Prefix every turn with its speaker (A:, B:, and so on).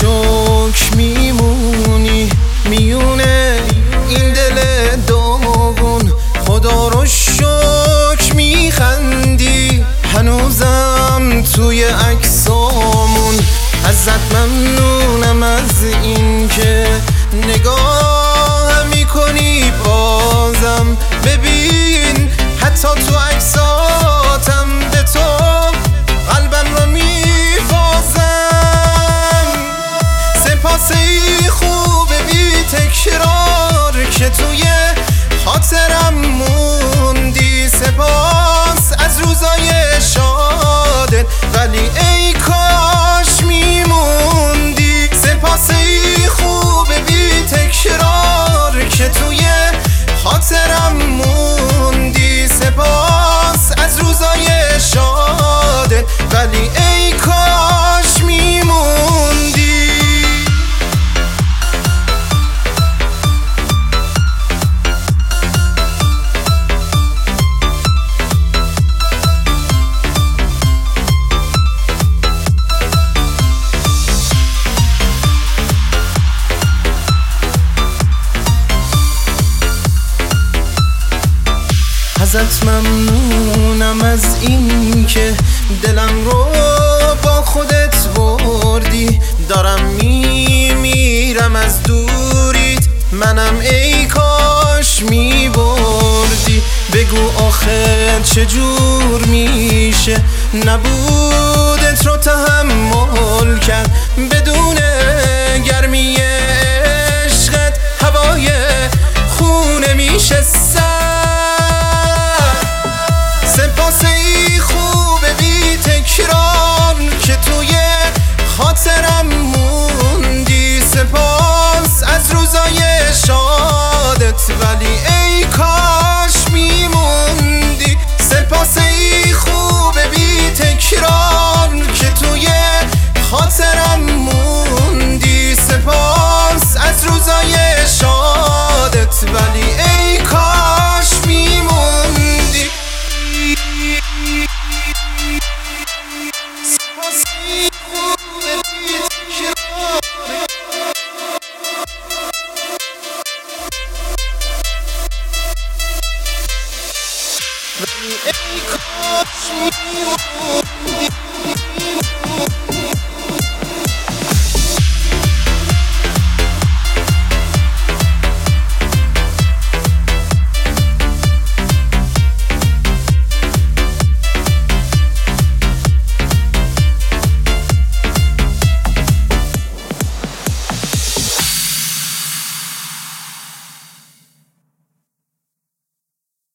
A: شکر میمونی میونه این دل داغون، خدا رو شکر میخندی هنوزم توی عکسامون. ازت ممنونم از این که نگاه میکنی بازم، ببین حتی تو عکساتم به تو قلبم رو میبازم. سپاس ای خوبه بی تکرار که توی خاطرم موندی، سپاس از روزای شادت ولی ای کاش میموندی. سپاس ای خوبه بی تکرار که توی خاطرم موندی، سپاس از روزای شادت ولی ای کاش میموندی. ازت ممنونم از این که دلم رو با خودت بردی، دارم میمیرم از دوریت، منم ای کاش میبردی. بگو آخر چجور میشه نبودت رو تحمل کرد، بدون گرمی عشقت هوای خونه میشه سر. سپاس ای خوبه بی تکرار که توی خاطرم موندی، سپاس از روزای شادت ولی ای کاش میموندی. سپاس ای خوبه بی تکرار که توی خاطرم موندی، سپاس از روزای شادت ولی ای کاش میموندی. سپاس ای خوبه بی تکرار ولی ای کاش میموندی.